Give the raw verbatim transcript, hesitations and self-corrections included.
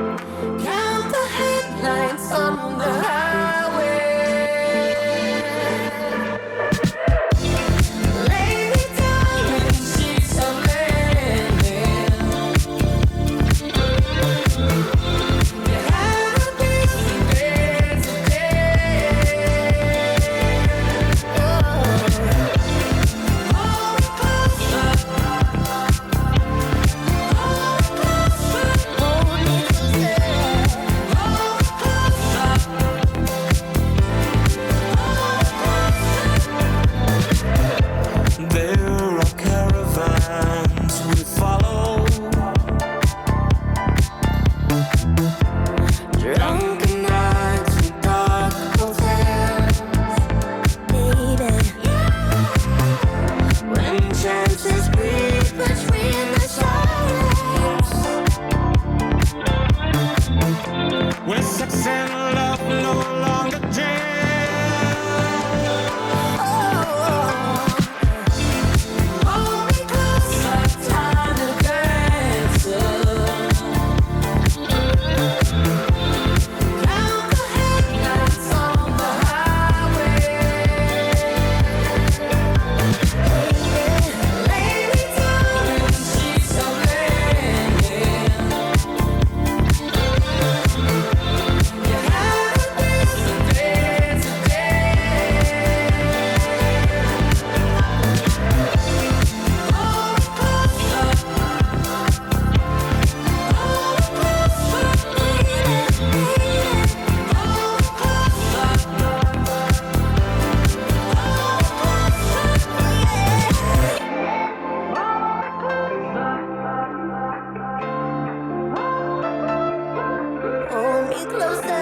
Count the headlights on the highway. Lay me down in sheets of linen. You had a busy day today. Oh, hold me closer. Hold me closer. Hold me closer. Hold me closer. There are caravans we follow, drunken nights and dark hotels, baby. When chances breathe between the silence, when sex and love no longer jam. Hold me closer, time to dance. Count the headlights on the highway. Lay me down in sheets of linen. You had a busy day today. Hold me closer. Hold me closer, baby, baby. Hold me closer. Hold me closer.